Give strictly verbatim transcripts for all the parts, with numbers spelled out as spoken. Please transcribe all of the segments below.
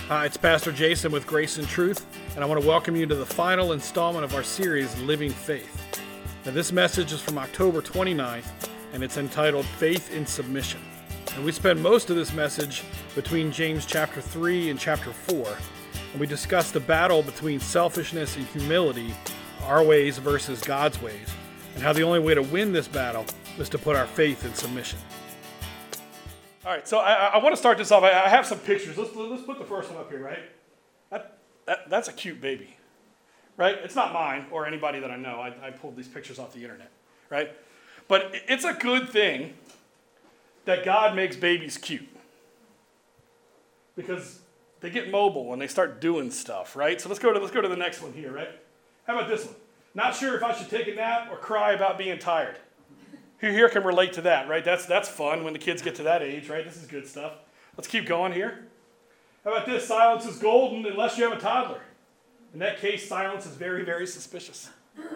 Hi, it's Pastor Jason with Grace and Truth, and I want to welcome you to the final installment of our series, Living Faith. Now, this message is from October twenty-ninth, and it's entitled Faith in Submission. And we spend most of this message between James chapter three and chapter four, and we discuss the battle between selfishness and humility, our ways versus God's ways, and how the only way to win this battle is to put our faith in submission. All right, so I, I want to start this off. I, I have some pictures. Let's let's put the first one up here, right? That, that that's a cute baby, right? It's not mine or anybody that I know. I, I pulled these pictures off the internet, right? But it's a good thing that God makes babies cute because they get mobile and they start doing stuff, right? So let's go to let's go to the next one here, right? How about this one? Not sure if I should take a nap or cry about being tired. Who here can relate to that, right? That's that's fun when the kids get to that age, right? This is good stuff. Let's keep going here. How about this? Silence is golden unless you have a toddler. In that case, silence is very, very suspicious.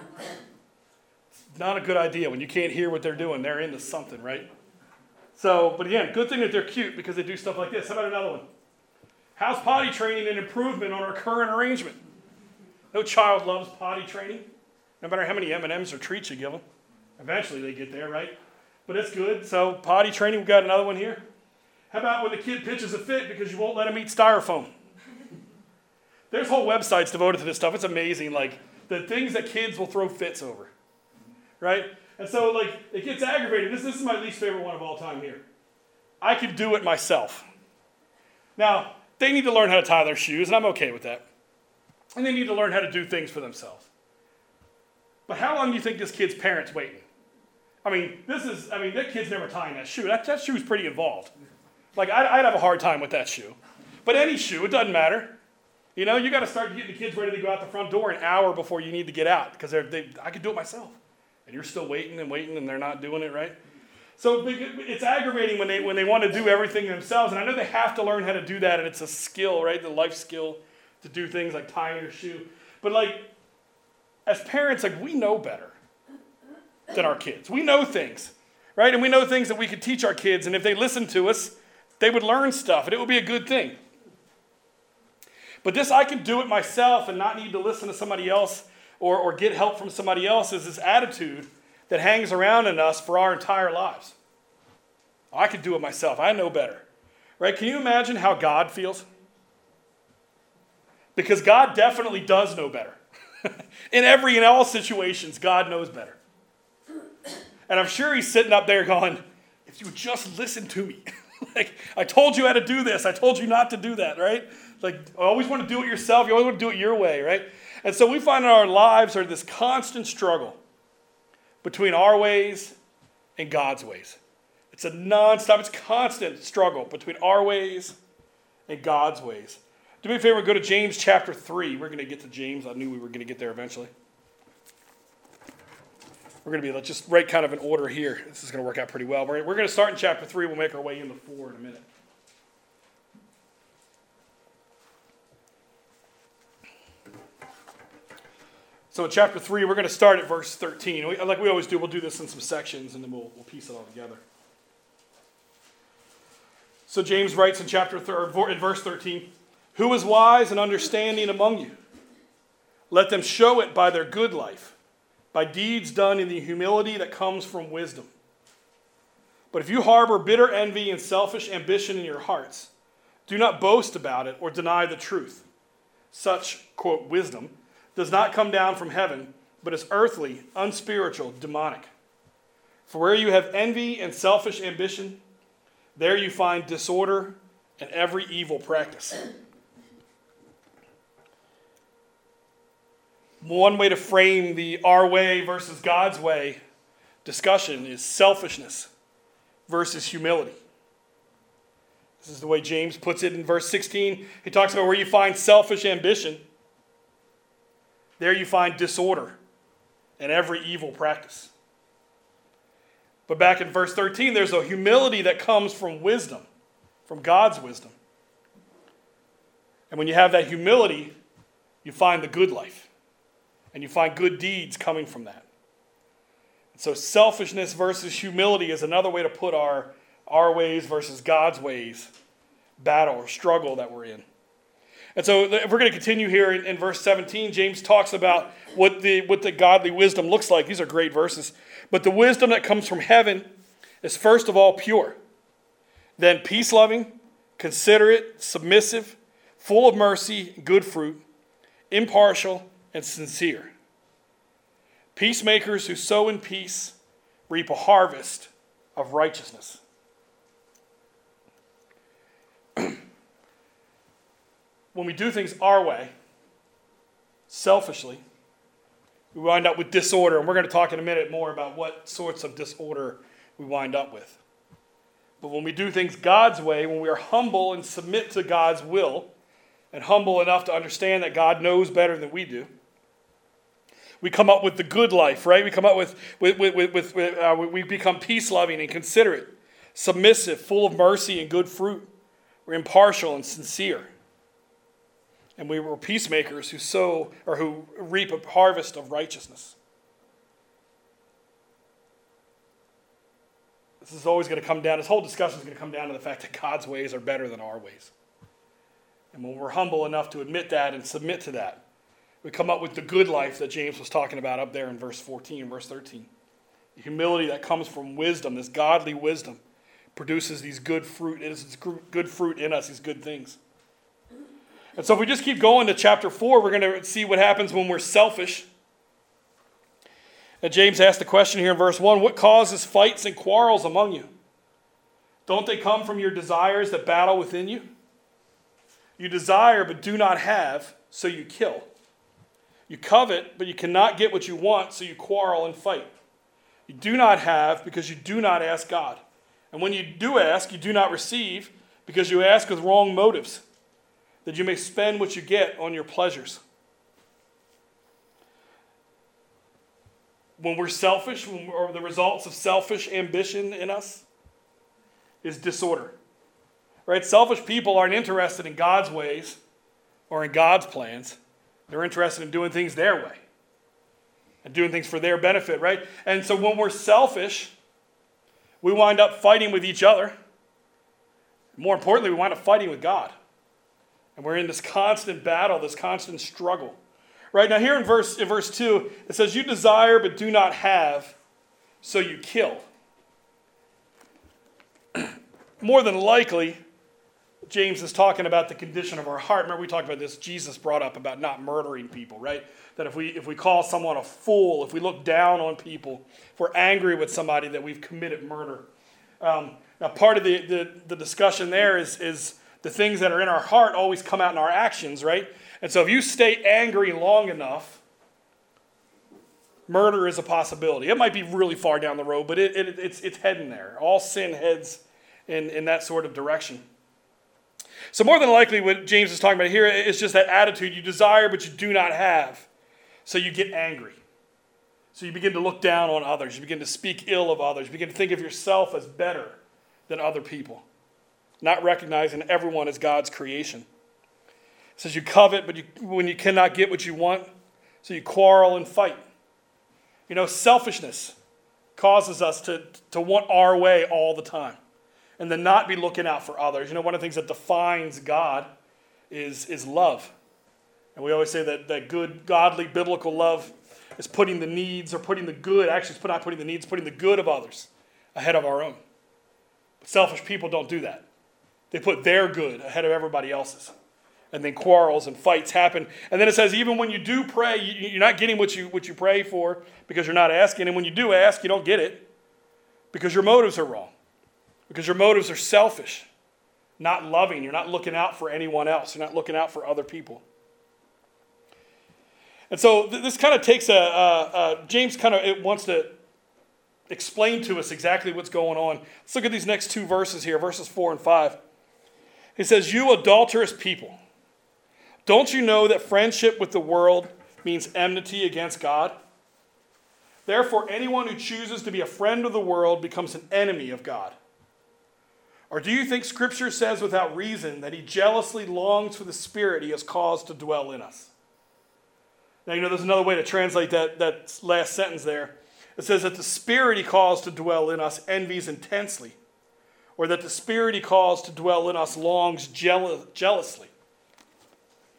It's not a good idea when you can't hear what they're doing. They're into something, right? So, but again, good thing that they're cute because they do stuff like this. How about another one? How's potty training an improvement on our current arrangement? No child loves potty training, no matter how many M and M's or treats you give them. Eventually they get there, right? But it's good. So potty training, we've got another one here. How about when the kid pitches a fit because you won't let him eat styrofoam? There's whole websites devoted to this stuff. It's amazing, like the things that kids will throw fits over, right? And so like it gets aggravating. This, this is my least favorite one of all time here. I could do it myself. Now, they need to learn how to tie their shoes, and I'm okay with that. And they need to learn how to do things for themselves. But how long do you think this kid's parents waiting? I mean, this is, I mean, that kid's never tying that shoe. That, that shoe's pretty involved. Like, I'd, I'd have a hard time with that shoe. But any shoe, it doesn't matter. You know, you got to start getting the kids ready to go out the front door an hour before you need to get out because they're, they, I could do it myself. And you're still waiting and waiting and they're not doing it, right? So it's aggravating when they when they want to do everything themselves. And I know they have to learn how to do that, and it's a skill, right? The life skill to do things like tying your shoe. But like, as parents, like we know better than our kids. We know things, right? And we know things that we could teach our kids. And if they listen to us, they would learn stuff, and it would be a good thing. But this, I can do it myself and not need to listen to somebody else or, or get help from somebody else, is this attitude that hangs around in us for our entire lives. I can do it myself. I know better, right? Can you imagine how God feels? Because God definitely does know better. In every and all situations, God knows better. And I'm sure he's sitting up there going, if you would just listen to me. Like, I told you how to do this. I told you not to do that, right? Like, I always want to do it yourself. You always want to do it your way, right? And so we find in our lives are this constant struggle between our ways and God's ways. It's a nonstop, it's constant struggle between our ways and God's ways. Do me a favor, go to James chapter three. We're going to get to James. I knew we were going to get there eventually. We're going to be just right kind of in order here. This is going to work out pretty well. We're, we're going to start in chapter three. We'll make our way into four in a minute. So in chapter three, we're going to start at verse thirteen. We, like we always do, we'll do this in some sections, and then we'll, we'll piece it all together. So James writes in chapter th- in verse thirteen, who is wise and understanding among you? Let them show it by their good life, by deeds done in the humility that comes from wisdom. But if you harbor bitter envy and selfish ambition in your hearts, do not boast about it or deny the truth. Such, quote, wisdom does not come down from heaven, but is earthly, unspiritual, demonic. For where you have envy and selfish ambition, there you find disorder and every evil practice. One way to frame the our way versus God's way discussion is selfishness versus humility. This is the way James puts it in verse sixteen. He talks about where you find selfish ambition, there you find disorder and every evil practice. But back in verse thirteen, there's a humility that comes from wisdom, from God's wisdom. And when you have that humility, you find the good life. And you find good deeds coming from that. So selfishness versus humility is another way to put our, our ways versus God's ways battle or struggle that we're in. And so if we're going to continue here in, in verse seventeen, James talks about what the, what the godly wisdom looks like. These are great verses. But the wisdom that comes from heaven is first of all pure, then peace-loving, considerate, submissive, full of mercy, good fruit, impartial, and sincere. Peacemakers who sow in peace reap a harvest of righteousness. When we do things our way, selfishly, we wind up with disorder. And we're going to talk in a minute more about what sorts of disorder we wind up with. But when we do things God's way, when we are humble and submit to God's will, and humble enough to understand that God knows better than we do, we come up with the good life, right? We come up with, with, with, with, with uh, we become peace-loving and considerate, submissive, full of mercy and good fruit. We're impartial and sincere. And we were peacemakers who sow or who reap a harvest of righteousness. This is always going to come down, this whole discussion is going to come down to the fact that God's ways are better than our ways. And when we're humble enough to admit that and submit to that, we come up with the good life that James was talking about up there in verse fourteen and verse thirteen. The humility that comes from wisdom, this godly wisdom, produces these good fruit. It is good fruit in us, these good things. And so if we just keep going to chapter four, we're going to see what happens when we're selfish. And James asked the question here in verse one, what causes fights and quarrels among you? Don't they come from your desires that battle within you? You desire but do not have, so you kill. You covet, but you cannot get what you want, so you quarrel and fight. You do not have because you do not ask God. And when you do ask, you do not receive because you ask with wrong motives, that you may spend what you get on your pleasures. When we're selfish, when we're, or the results of selfish ambition in us is disorder. Right? Selfish people aren't interested in God's ways or in God's plans. They're interested in doing things their way and doing things for their benefit, right? And so when we're selfish, we wind up fighting with each other. More importantly, we wind up fighting with God. And we're in this constant battle, this constant struggle. Right now here in verse, in verse two, it says, you desire but do not have, so you kill. More than likely, James is talking about the condition of our heart. Remember we talked about this, Jesus brought up about not murdering people, right? That if we, if we call someone a fool, if we look down on people, if we're angry with somebody, that we've committed murder. Um, now part of the, the, the discussion there is, is the things that are in our heart always come out in our actions, right? And so if you stay angry long enough, murder is a possibility. It might be really far down the road, but it, it, it's, it's heading there. All sin heads in, in that sort of direction. So more than likely what James is talking about here is just that attitude. You desire, but you do not have. So you get angry. So you begin to look down on others. You begin to speak ill of others. You begin to think of yourself as better than other people, not recognizing everyone as God's creation. It says you covet, but you, when you cannot get what you want, so you quarrel and fight. You know, selfishness causes us to, to want our way all the time and then not be looking out for others. You know, one of the things that defines God is, is love. And we always say that, that good, godly, biblical love is putting the needs or putting the good, actually it's not putting the needs, putting the good of others ahead of our own. But selfish people don't do that. They put their good ahead of everybody else's. And then quarrels and fights happen. And then it says even when you do pray, you're not getting what you, what you pray for because you're not asking. And when you do ask, you don't get it because your motives are wrong. Because your motives are selfish, not loving. You're not looking out for anyone else. You're not looking out for other people. And so th- this kind of takes a, a, a James kind of wants to explain to us exactly what's going on. Let's look at these next two verses here, verses four and five. He says, you adulterous people, don't you know that friendship with the world means enmity against God? Therefore, anyone who chooses to be a friend of the world becomes an enemy of God. Or do you think Scripture says without reason that he jealously longs for the Spirit he has caused to dwell in us? Now, you know, there's another way to translate that, that last sentence there. It says that the Spirit he caused to dwell in us envies intensely, or that the Spirit he caused to dwell in us longs jeal- jealously.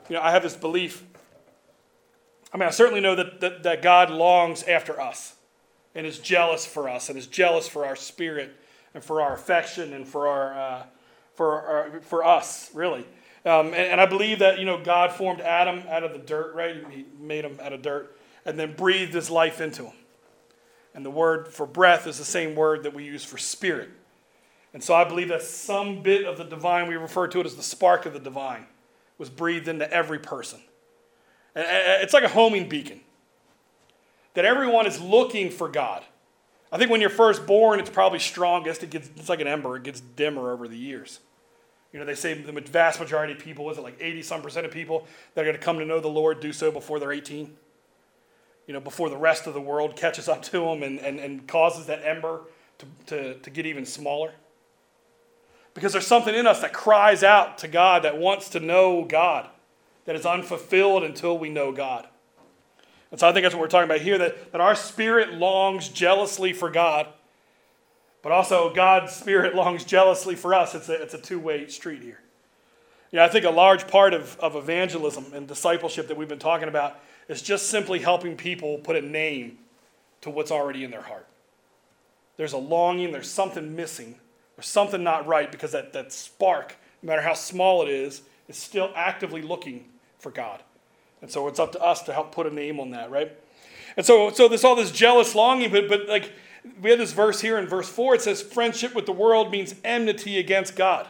You know, I have this belief. I mean, I certainly know that, that, that God longs after us and is jealous for us and is jealous for our spirit and for our affection and for our uh, for our, for us, really. Um, and, and I believe that, you know, God formed Adam out of the dirt, right? He made him out of dirt and then breathed his life into him. And the word for breath is the same word that we use for spirit. And so I believe that some bit of the divine, we refer to it as the spark of the divine, was breathed into every person. And it's like a homing beacon, that everyone is looking for God. I think when you're first born, it's probably strongest. It gets, it's like an ember. It gets dimmer over the years. You know, they say the vast majority of people, is it like eighty some percent of people that are going to come to know the Lord do so before they're eighteen? You know, before the rest of the world catches up to them and, and, and causes that ember to, to, to get even smaller. Because there's something in us that cries out to God, that wants to know God, that is unfulfilled until we know God. And so I think that's what we're talking about here, that, that our spirit longs jealously for God, but also God's spirit longs jealously for us. It's a, it's a two-way street here. You know, I think a large part of, of evangelism and discipleship that we've been talking about is just simply helping people put a name to what's already in their heart. There's a longing, there's something missing, there's something not right, because that, that spark, no matter how small it is, is still actively looking for God. And so it's up to us to help put a name on that, right? And so so there's all this jealous longing, but, but like we have this verse here in verse four, it says friendship with the world means enmity against God.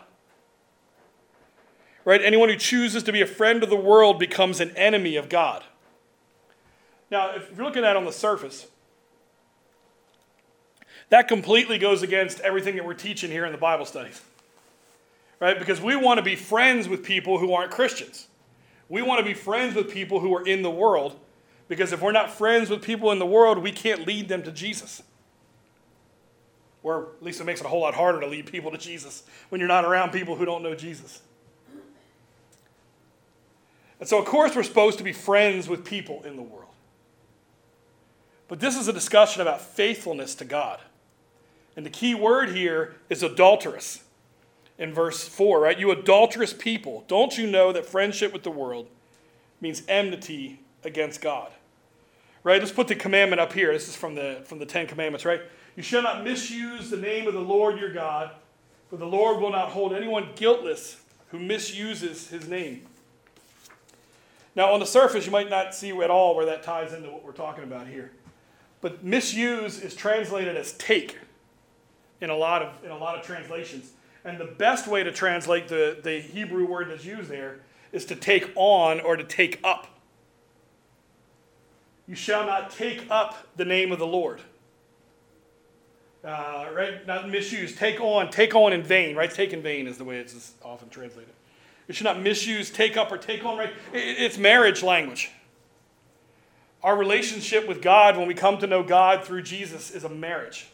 Right? Anyone who chooses to be a friend of the world becomes an enemy of God. Now, if you're looking at it on the surface, that completely goes against everything that we're teaching here in the Bible studies. Right? Because we want to be friends with people who aren't Christians. We want to be friends with people who are in the world, because if we're not friends with people in the world, we can't lead them to Jesus. Or at least it makes it a whole lot harder to lead people to Jesus when you're not around people who don't know Jesus. And so, of course, we're supposed to be friends with people in the world. But this is a discussion about faithfulness to God. And the key word here is adulterous. In verse four, right? You adulterous people, don't you know that friendship with the world means enmity against God? Right? Let's put the commandment up here. This is from the, from the Ten Commandments, right? You shall not misuse the name of the Lord your God, for the Lord will not hold anyone guiltless who misuses his name. Now, on the surface, you might not see at all where that ties into what we're talking about here. But misuse is translated as take in a lot of, in a lot of translations. And the best way to translate the, the Hebrew word that's used there is to take on or to take up. You shall not take up the name of the Lord. Uh, right? Not misuse. Take on. Take on in vain. Right? Take in vain is the way it's often translated. You should not misuse, take up, or take on. Right? It, it's marriage language. Our relationship with God, when we come to know God through Jesus, is a marriage.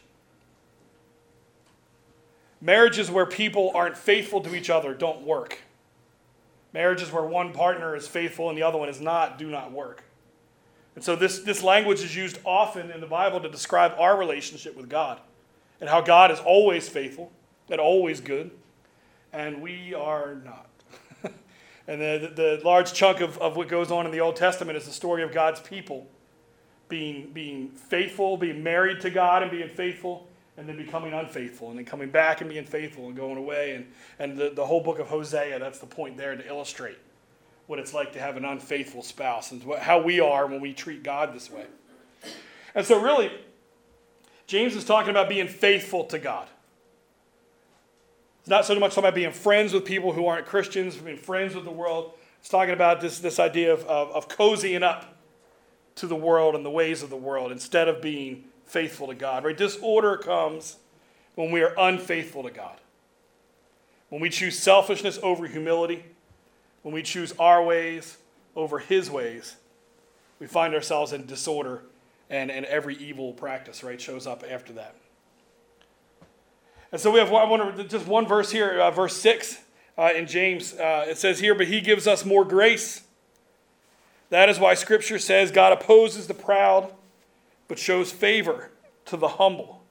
Marriages where people aren't faithful to each other don't work. Marriages where one partner is faithful and the other one is not do not work. And so this, this language is used often in the Bible to describe our relationship with God and how God is always faithful and always good, and we are not. And the, the large chunk of, of what goes on in the Old Testament is the story of God's people being, being faithful, being married to God and being faithful, and then becoming unfaithful, and then coming back and being faithful and going away. And, and the, the whole book of Hosea, that's the point there to illustrate what it's like to have an unfaithful spouse and what, how we are when we treat God this way. And so really, James is talking about being faithful to God. It's not so much talking about being friends with people who aren't Christians, being friends with the world. It's talking about this, this idea of, of, of cozying up to the world and the ways of the world instead of being faithful to God. Right? Disorder comes when we are unfaithful to God. When we choose selfishness over humility, when we choose our ways over his ways, we find ourselves in disorder, and, and every evil practice, right, shows up after that. And so we have I want to, just one verse here, uh, verse six uh, in James. Uh, it says here, but he gives us more grace. That is why Scripture says God opposes the proud, but shows favor to the humble.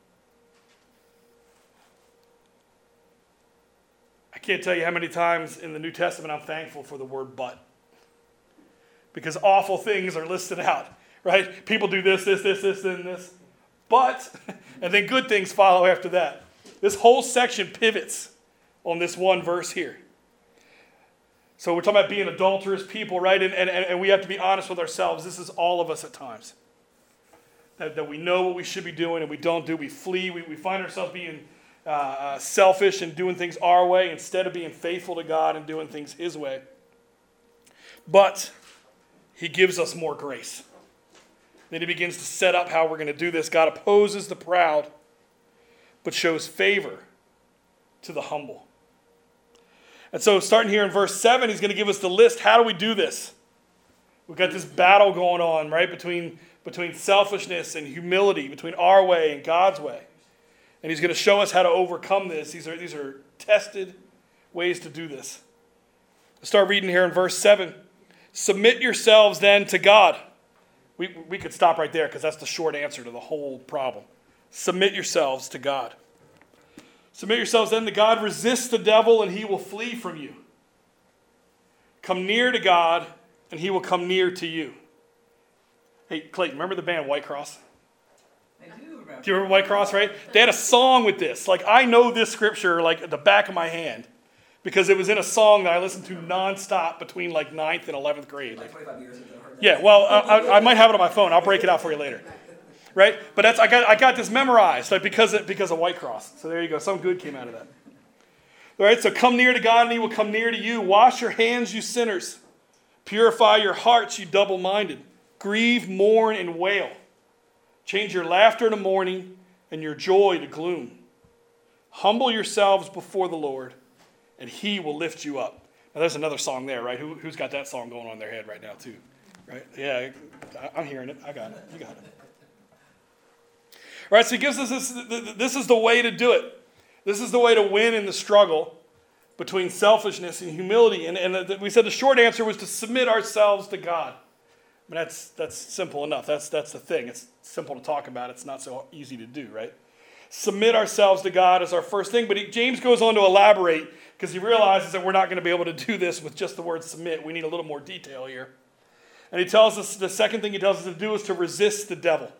I can't tell you how many times in the New Testament I'm thankful for the word but. because awful things are listed out, right? People do this, this, this, this, and this. But, and then good things follow after that. This whole section pivots on this one verse here. So we're talking about being adulterous people, right? And, and, and we have to be honest with ourselves. This is all of us at times. That, that we know what we should be doing and we don't do. We flee. We, we find ourselves being uh, uh, selfish and doing things our way instead of being faithful to God and doing things his way. But he gives us more grace. Then he begins to set up how we're going to do this. God opposes the proud, but shows favor to the humble. And so starting here in verse seven, he's going to give us the list. How do we do this? We've got this battle going on, right, between, between selfishness and humility, between our way and God's way. And he's going to show us how to overcome this. These are, these are tested ways to do this. Let's start reading here in verse seven. Submit yourselves then to God. We, we could stop right there because that's the short answer to the whole problem. Submit yourselves to God. Submit yourselves then to God. Resist the devil and he will flee from you. Come near to God and he will come near to you. Hey, Clayton, remember the band White Cross? I do remember. Do you remember White Cross, right? They had a song with this. Like, I know this scripture like at the back of my hand because it was in a song that I listened to nonstop between like ninth and eleventh grade. Like twenty-five years ago. Yeah, well, I, I, I might have it on my phone. I'll break it out for you later. Right? But that's I got I got this memorized like because of, because of White Cross. So there you go. Some good came out of that. All right, so come near to God and he will come near to you. Wash your hands, you sinners. Purify your hearts, you double-minded. Grieve, mourn, and wail. Change your laughter to mourning and your joy to gloom. Humble yourselves before the Lord, and he will lift you up. Now, there's another song there, right? Who, who's got that song going on in their head right now, too? Right? Yeah, I'm hearing it. I got it. You got it. All right, so he gives us this. This is the way to do it. This is the way to win in the struggle between selfishness and humility. And, and we said the short answer was to submit ourselves to God. I mean, that's, that's simple enough. That's, that's the thing. It's simple to talk about. It's not so easy to do, right? Submit ourselves to God is our first thing. But he, James goes on to elaborate because he realizes that we're not going to be able to do this with just the word submit. We need a little more detail here. And he tells us, the second thing he tells us to do is to resist the devil.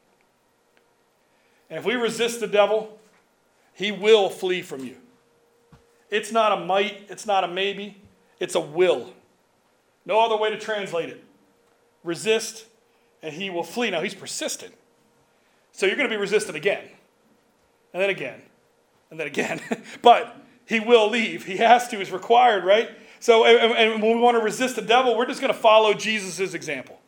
And if we resist the devil, he will flee from you. It's not a might, it's not a maybe, it's a will. No other way to translate it. Resist, and he will flee. Now, he's persistent. So you're going to be resisted again, and then again, and then again. But he will leave. He has to. He's required, right? So and, and when we want to resist the devil, we're just going to follow Jesus' example.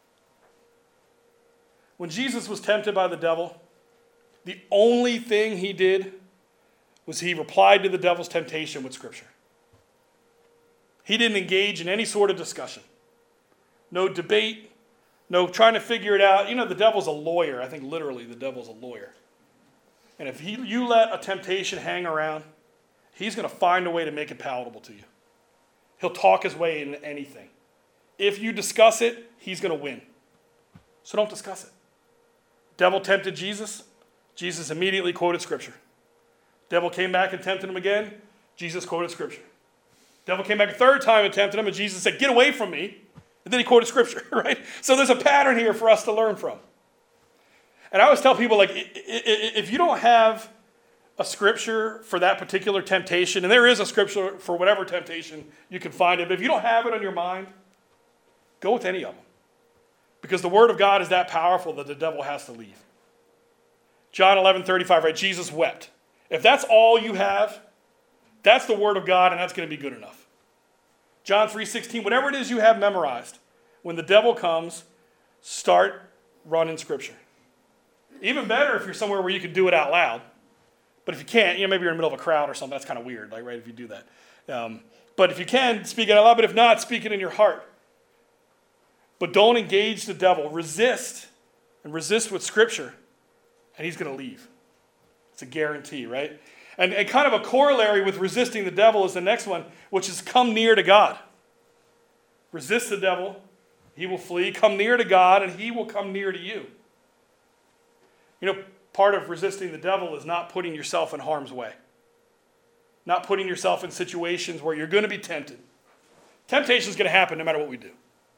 When Jesus was tempted by the devil, the only thing he did was he replied to the devil's temptation with Scripture. He didn't engage in any sort of discussion. No debate, no trying to figure it out. You know, the devil's a lawyer. I think literally the devil's a lawyer. And if he, you let a temptation hang around, he's going to find a way to make it palatable to you. He'll talk his way into anything. If you discuss it, he's going to win. So don't discuss it. Devil tempted Jesus. Jesus immediately quoted Scripture. Devil came back and tempted him again. Jesus quoted Scripture. Devil came back a third time and tempted him, and Jesus said, "Get away from me." And then he quoted Scripture, right? So there's a pattern here for us to learn from. And I always tell people, like, if you don't have a Scripture for that particular temptation, and there is a Scripture for whatever temptation you can find it, but if you don't have it on your mind, go with any of them. Because the Word of God is that powerful that the devil has to leave. John eleven thirty-five, right? Jesus wept. If that's all you have, that's the Word of God, and that's going to be good enough. John three sixteen, whatever it is you have memorized, when the devil comes, start running Scripture. Even better if you're somewhere where you can do it out loud. But if you can't, you know, maybe you're in the middle of a crowd or something, that's kind of weird, like, right, if you do that. Um, but if you can, speak it out loud. But if not, speak it in your heart. But don't engage the devil. Resist, and resist with Scripture, and he's going to leave. It's a guarantee, right? And, and kind of a corollary with resisting the devil is the next one, which is come near to God. Resist the devil, he will flee. Come near to God, and he will come near to you. You know, part of resisting the devil is not putting yourself in harm's way. Not putting yourself in situations where you're going to be tempted. Temptation is going to happen no matter what we do.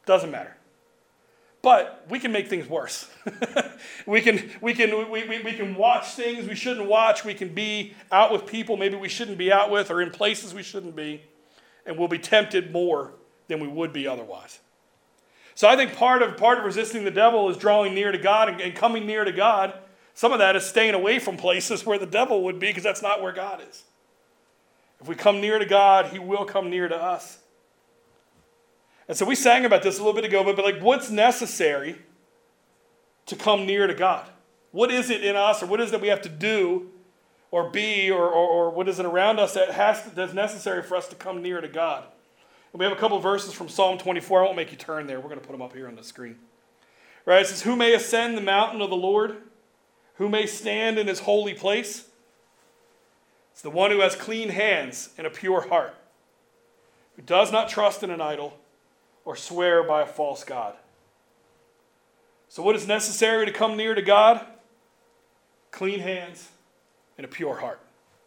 Doesn't matter. But we can make things worse. we can we can we, we, we can watch things we shouldn't watch. We can be out with people maybe we shouldn't be out with, or in places we shouldn't be, and we'll be tempted more than we would be otherwise. So I think part of part of resisting the devil is drawing near to God and, and coming near to God. Some of that is staying away from places where the devil would be, because that's not where God is. If we come near to God, he will come near to us. And so we sang about this a little bit ago, but, but like, what's necessary to come near to God? What is it in us, or what is it that we have to do or be, or, or, or what is it around us that has to, that's necessary for us to come near to God? And we have a couple of verses from Psalm twenty-four. I won't make you turn there. We're going to put them up here on the screen. Right? It says, who may ascend the mountain of the Lord? Who may stand in his holy place? It's the one who has clean hands and a pure heart, who does not trust in an idol or swear by a false god. So what is necessary to come near to God? Clean hands and a pure heart.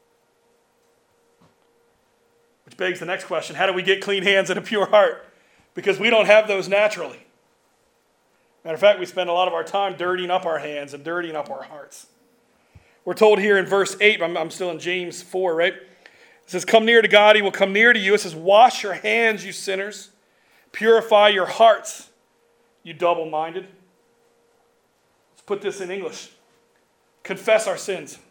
Which begs the next question: how do we get clean hands and a pure heart? Because we don't have those naturally. Matter of fact, we spend a lot of our time dirtying up our hands and dirtying up our hearts. We're told here in verse eight, I'm, I'm still in James four, right? It says, come near to God, he will come near to you. It says, wash your hands, you sinners. Purify your hearts, you double-minded. Let's put this in English. Confess our sins.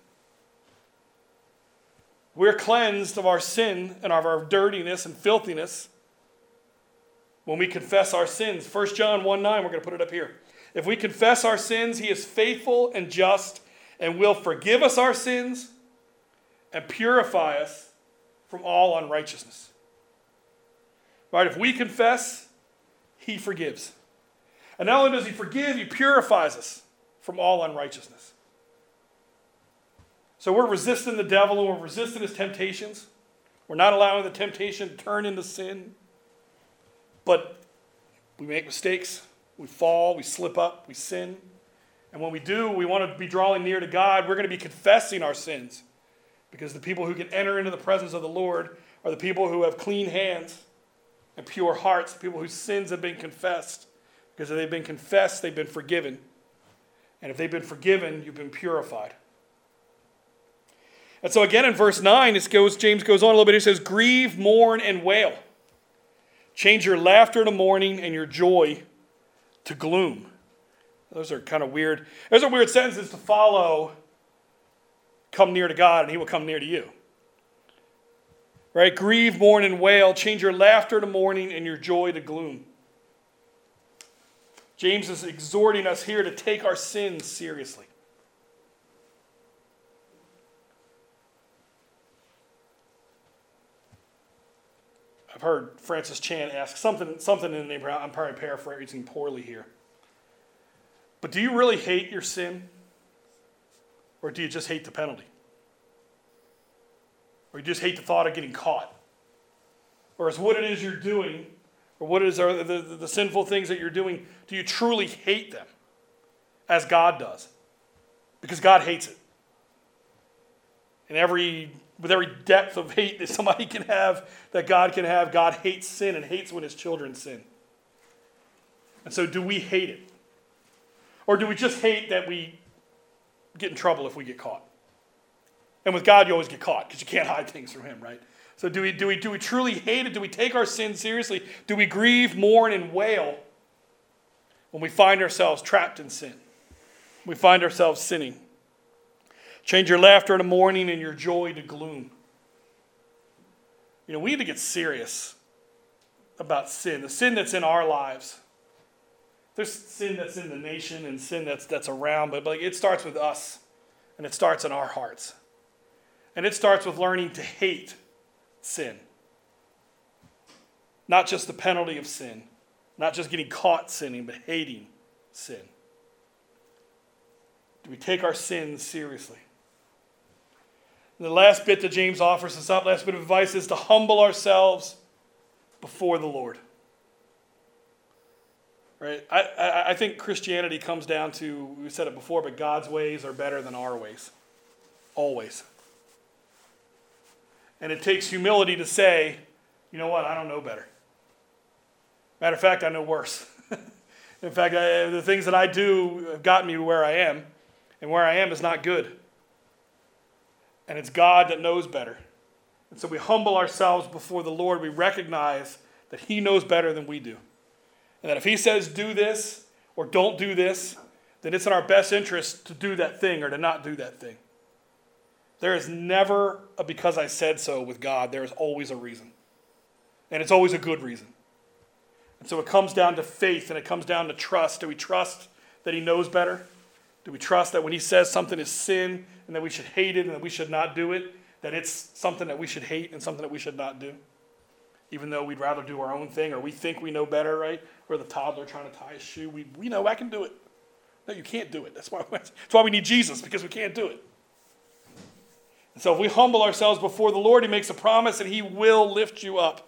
We're cleansed of our sin and of our dirtiness and filthiness when we confess our sins. First John one nine, we're going to put it up here. If we confess our sins, he is faithful and just and will forgive us our sins and purify us from all unrighteousness. Right? If we confess, he forgives. And not only does he forgive, he purifies us from all unrighteousness. So we're resisting the devil and we're resisting his temptations. We're not allowing the temptation to turn into sin. But we make mistakes. We fall. We slip up. We sin. And when we do, we want to be drawing near to God. We're going to be confessing our sins. Because the people who can enter into the presence of the Lord are the people who have clean hands and pure hearts, the people whose sins have been confessed. Because if they've been confessed, they've been forgiven. And if they've been forgiven, you've been purified. And so again in verse nine, it goes, James goes on a little bit. He says, grieve, mourn, and wail. Change your laughter to mourning and your joy to gloom. Those are kind of weird. Those are weird sentences to follow. Come near to God and he will come near to you. Right? Grieve, mourn, and wail. Change your laughter to mourning and your joy to gloom. James is exhorting us here to take our sins seriously. I've heard Francis Chan ask something, something in the neighborhood. I'm probably paraphrasing poorly here. But do you really hate your sin? Or do you just hate the penalty? Or you just hate the thought of getting caught? Or is what it is you're doing, or what is are the, the, the sinful things that you're doing, do you truly hate them as God does? Because God hates it. And every with every depth of hate that somebody can have, that God can have, God hates sin and hates when his children sin. And so do we hate it? Or do we just hate that we get in trouble if we get caught? And with God, you always get caught because you can't hide things from him, right? So do we, do we, do we truly hate it? Do we take our sin seriously? Do we grieve, mourn, and wail when we find ourselves trapped in sin? We find ourselves sinning. Change your laughter to mourning and your joy to gloom. You know, we need to get serious about sin, the sin that's in our lives. There's sin that's in the nation and sin that's that's around, but like it starts with us, and it starts in our hearts. And it starts with learning to hate sin. Not just the penalty of sin, not just getting caught sinning, but hating sin. Do we take our sins seriously? And the last bit that James offers us up, last bit of advice, is to humble ourselves before the Lord. Right? I, I, I think Christianity comes down to, we said it before, but God's ways are better than our ways. Always. And it takes humility to say, you know what, I don't know better. Matter of fact, I know worse. In fact, I, the things that I do have gotten me where I am, and where I am is not good. And it's God that knows better. And so we humble ourselves before the Lord. We recognize that he knows better than we do. And that if he says do this or don't do this, then it's in our best interest to do that thing or to not do that thing. There is never a because I said so with God. There is always a reason. And it's always a good reason. And so it comes down to faith and it comes down to trust. Do we trust that he knows better? Do we trust that when he says something is sin and that we should hate it and that we should not do it, that it's something that we should hate and something that we should not do? Even though we'd rather do our own thing or we think we know better, right? We're the toddler trying to tie his shoe. We, we know I can do it. No, you can't do it. That's why, that's why we need Jesus, because we can't do it. And so if we humble ourselves before the Lord, he makes a promise and he will lift you up.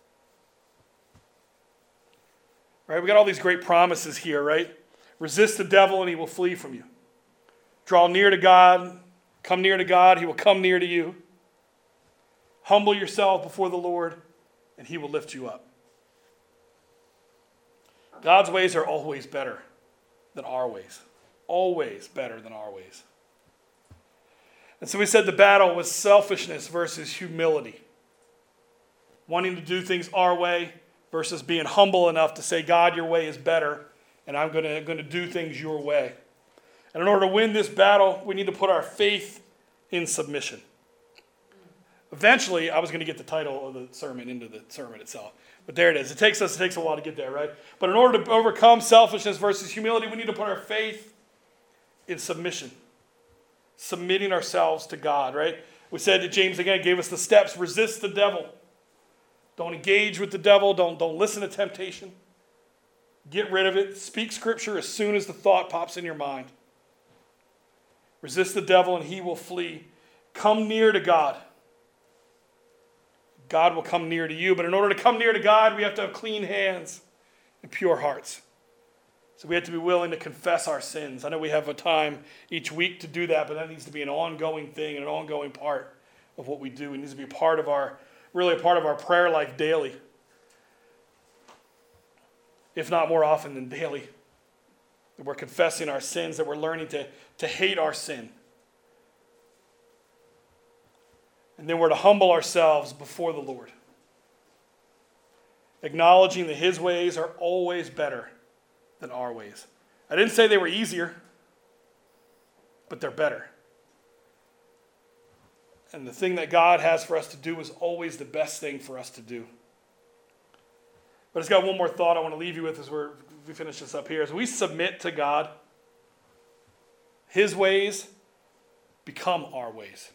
Right? We got all these great promises here, right? Resist the devil and he will flee from you. Draw near to God. Come near to God. He will come near to you. Humble yourself before the Lord and he will lift you up. God's ways are always better than our ways. Always better than our ways. And so we said the battle was selfishness versus humility. Wanting to do things our way versus being humble enough to say, God, your way is better, and I'm going to, going to do things your way. And in order to win this battle, we need to put our faith in submission. Eventually, I was going to get the title of the sermon into the sermon itself. But there it is. It takes us, it takes a while to get there, right? But in order to overcome selfishness versus humility, we need to put our faith in submission. Submitting ourselves to God, right? We said that James, again, gave us the steps. Resist the devil. Don't engage with the devil. Don't, don't listen to temptation. Get rid of it. Speak scripture as soon as the thought pops in your mind. Resist the devil and he will flee. Come near to God. God will come near to you. But in order to come near to God, we have to have clean hands and pure hearts. So we have to be willing to confess our sins. I know we have a time each week to do that, but that needs to be an ongoing thing and an ongoing part of what we do. It needs to be part of our, really a part of our prayer life daily. If not more often than daily. That we're confessing our sins, that we're learning to, to hate our sin. And then we're to humble ourselves before the Lord. Acknowledging that his ways are always better than our ways. I didn't say they were easier, but they're better. And the thing that God has for us to do is always the best thing for us to do. But it's got one more thought I want to leave you with as we're, we finish this up here. As we submit to God, his ways become our ways.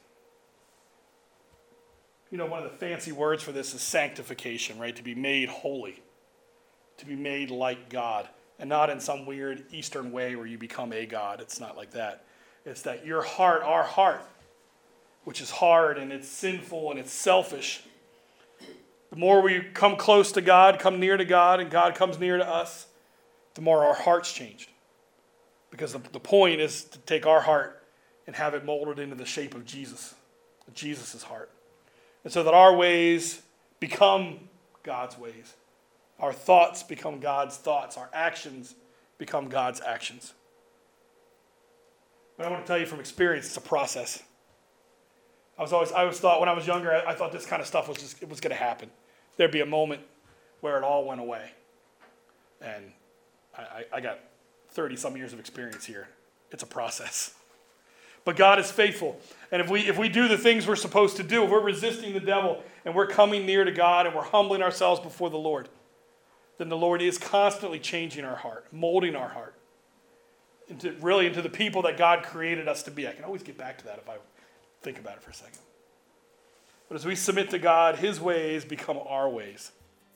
You know, one of the fancy words for this is sanctification, right? To be made holy. To be made like God. And not in some weird Eastern way where you become a God. It's not like that. It's that your heart, our heart, which is hard and it's sinful and it's selfish, the more we come close to God, come near to God, and God comes near to us, the more our heart's changed. Because the, the point is to take our heart and have it molded into the shape of Jesus, Jesus' heart. And so that our ways become God's ways. Our thoughts become God's thoughts. Our actions become God's actions. But I want to tell you from experience, it's a process. I was always, I always thought when I was younger, I, I thought this kind of stuff was just, it was going to happen. There'd be a moment where it all went away. And I, I, I got thirty some years of experience here. It's a process. But God is faithful. And if we if we do the things we're supposed to do, if we're resisting the devil and we're coming near to God and we're humbling ourselves before the Lord, then the Lord is constantly changing our heart, molding our heart into really into the people that God created us to be. I can always get back to that if I think about it for a second. But as we submit to God, his ways become our ways.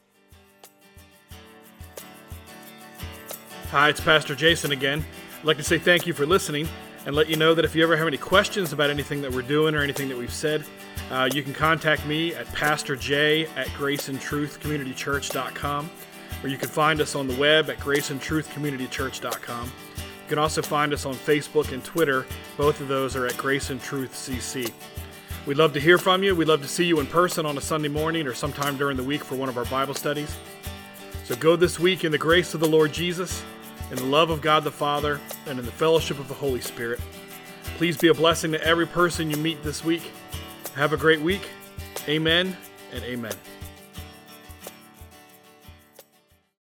Hi, it's Pastor Jason again. I'd like to say thank you for listening and let you know that if you ever have any questions about anything that we're doing or anything that we've said, uh, you can contact me at pastor j at grace and truth community church dot com, or you can find us on the web at grace and truth community church dot com. You can also find us on Facebook and Twitter. Both of those are at Grace and Truth C C. We'd love to hear from you. We'd love to see you in person on a Sunday morning or sometime during the week for one of our Bible studies. So go this week in the grace of the Lord Jesus, in the love of God the Father, and in the fellowship of the Holy Spirit. Please be a blessing to every person you meet this week. Have a great week. Amen and amen.